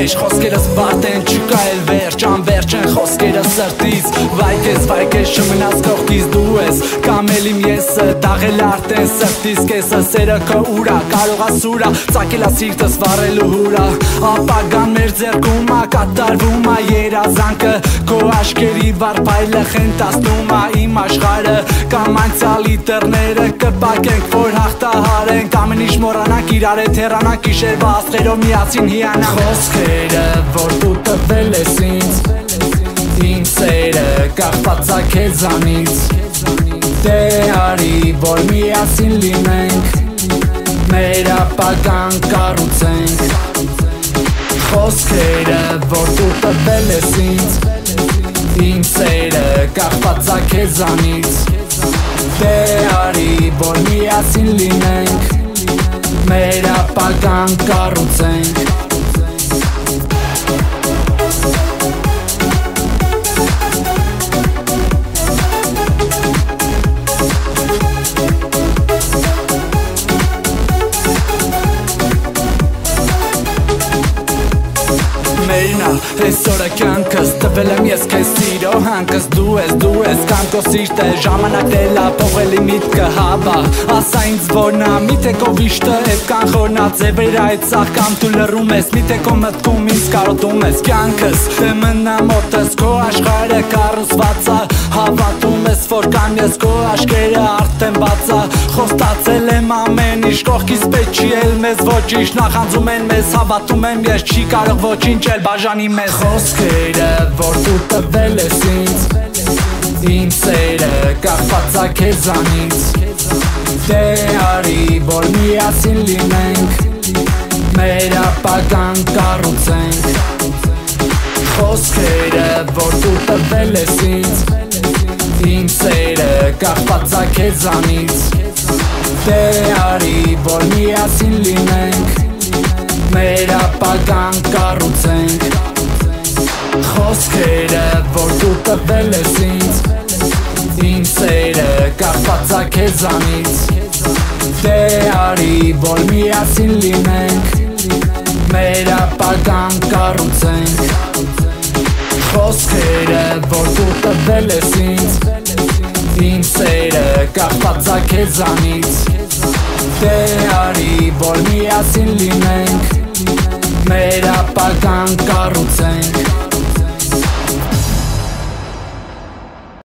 մեջ խոսքերս բարդ են, չկա էլ վերջ, անվերջ են խոսքերս սրտից Վայ քեզ չմնաց կողքից դու ես Կամ էլ իմ եսը դաղել արդեն սրտից կեսը Սերը քո ուրա, կարող ասուրա, ծակել սիրտս վառելու հուրա Ապագան մեր ձեռքում ա, կատարվում ա երազանքը Քո աշկերի վարպայլը խենթացնում ա իմ աշխարհը Կամ անցյալի դռները կփակենք, որ հաղթահարենք Ամեն ինչ մոռանանք, իրար հետ հեռանանք, գիշերվա աստղերով միասին հիանանք Խոսքերը, որ դու տվել ես ինձ Իմ սերը կախված ա քեզանից Դե արի, որ միասին լինենք Մեր ապագան կառուցենք Խոսքերը, որ դու տվել ես ինձ Իմ սերը կախված ա քեզանից Դե արի, որ միասին լինենք Մեր ապագան կառուցենք Այսօրը կյանքս տվել եմ ես քեզ սիրո հանքս Դու ես կամ քո սիրտը ժամանակն էլ ա փոխելի միտքը հավա Ասա ինձ որնա միթե քո վիշտը էդ կանխորնա ձևեր այդ սաղ կամ դու լռում ես Միթե քո մտքում ինձ կարոտում ես կյանքս Դե մնա մոտս քո աշխարհը կառուցված ա Հավատում ես որ կամ ես քո աչքերը արդեն բաց ա Խոստացել եմ ամեն ինչ կողքից պետք չի էլ մեզ ոչինչ Նախանձում են մեզ հավատում եմ ես չի կարող ոչինչ էլ բաժանի մեզ Խոսքերը, որ դու տվել ես ինձ Իմ սերը կախված ա քեզանից Դե արի, որ միասին լինենք Մեր ապագան կառուցենք Խոսքերը, որ դու տվել ես ինձ Իմ սերը կախված ա քեզանից Դե արի, որ միասին լինենք Մեր ապագան կառուցենք Խոսքերը, որ դու տվել ես ինձ Իմ սերը կախված ա քեզանից Դե արի, որ միասին լինենք Մեր ապագան կառուցենք Խոսքերը, որ դու տվել ես ինձ Իմ սերը կախված ա քեզանից Դե արի, որ միասին լինենք Մեր ապագան կառուցենք